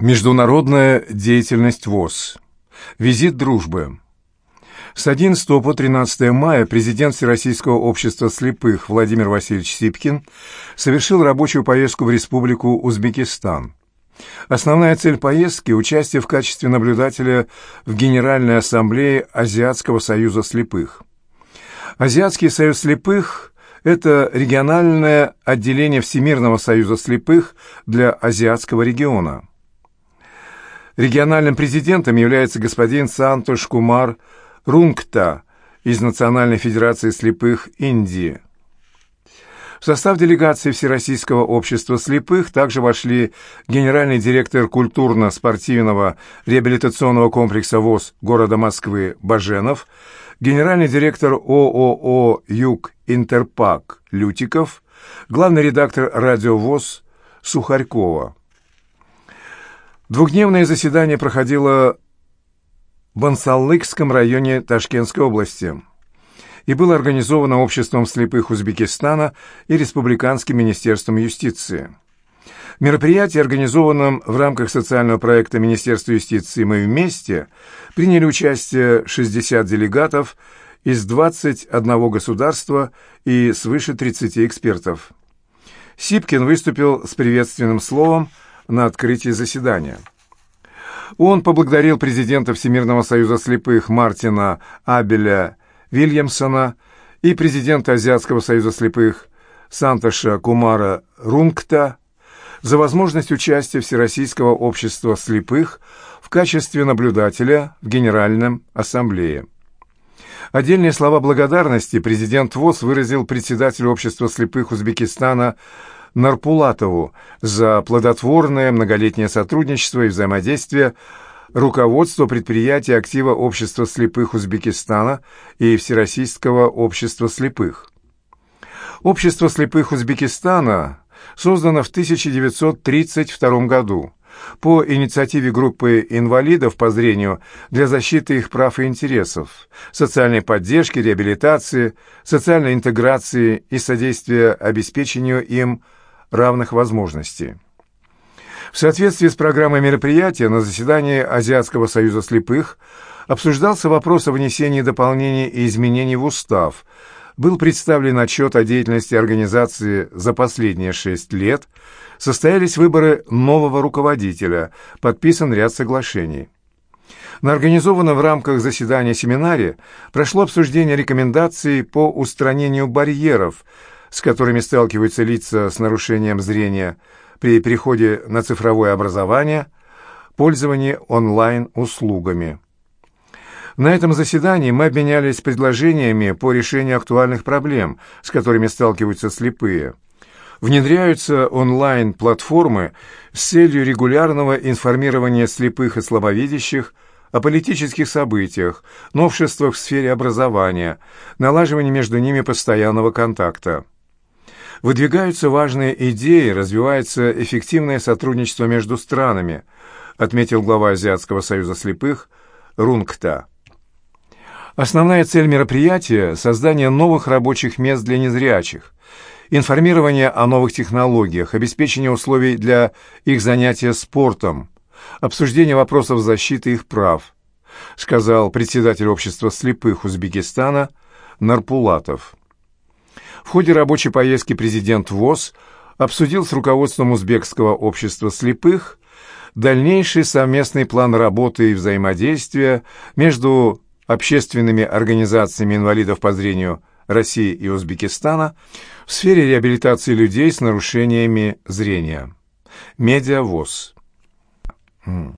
Международная деятельность ВОС. Визит дружбы. С 11 по 13 мая президент Всероссийского общества слепых Владимир Васильевич Сипкин совершил рабочую поездку в Республику Узбекистан. Основная цель поездки – участие в качестве наблюдателя в Генеральной ассамблее Азиатского союза слепых. Азиатский союз слепых – это региональное отделение Всемирного союза слепых для азиатского региона. Региональным президентом является господин Сантош Кумар Рунгта из Национальной федерации слепых Индии. В состав делегации Всероссийского общества слепых также вошли генеральный директор культурно-спортивного реабилитационного комплекса ВОС города Москвы Баженов, генеральный директор ООО «Юг Интерпак» Лютиков, главный редактор радио ВОС Сухарькова. Двухдневное заседание проходило в Бансалыкском районе Ташкентской области и было организовано Обществом слепых Узбекистана и Республиканским министерством юстиции. В мероприятии, организованном в рамках социального проекта Министерства юстиции «Мы вместе», приняли участие 60 делегатов из 21 государства и свыше 30 экспертов. Сипкин выступил с приветственным словом на открытии заседания. Он поблагодарил президента Всемирного союза слепых Мартина Абеля Вильямсона и президента Азиатского союза слепых Сантоша Кумара Рунгта за возможность участия Всероссийского общества слепых в качестве наблюдателя в Генеральном ассамблее. Отдельные слова благодарности президент ВОС выразил председателю Общества слепых Узбекистана Нарпулатову за плодотворное многолетнее сотрудничество и взаимодействие, руководство предприятия актива Общества слепых Узбекистана и Всероссийского общества слепых. Общество слепых Узбекистана создано в 1932 году по инициативе группы инвалидов по зрению для защиты их прав и интересов, социальной поддержки, реабилитации, социальной интеграции и содействия обеспечению им равных возможностей. В соответствии с программой мероприятия на заседании Азиатского союза слепых обсуждался вопрос о внесении дополнений и изменений в устав, был представлен отчет о деятельности организации за последние 6 лет, состоялись выборы нового руководителя, подписан ряд соглашений. На организованном в рамках заседания семинаре прошло обсуждение рекомендаций по устранению барьеров, с которыми сталкиваются лица с нарушением зрения при переходе на цифровое образование, пользовании онлайн-услугами. На этом заседании мы обменялись предложениями по решению актуальных проблем, с которыми сталкиваются слепые. Внедряются онлайн-платформы с целью регулярного информирования слепых и слабовидящих о политических событиях, новшествах в сфере образования, налаживании между ними постоянного контакта. Выдвигаются важные идеи, развивается эффективное сотрудничество между странами, отметил глава Азиатского союза слепых Рунгта. Основная цель мероприятия – создание новых рабочих мест для незрячих, информирование о новых технологиях, обеспечение условий для их занятия спортом, обсуждение вопросов защиты их прав, сказал председатель Общества слепых Узбекистана Нарпулатов. В ходе рабочей поездки президент ВОС обсудил с руководством Узбекского общества слепых дальнейший совместный план работы и взаимодействия между общественными организациями инвалидов по зрению России и Узбекистана в сфере реабилитации людей с нарушениями зрения. Медиа ВОС.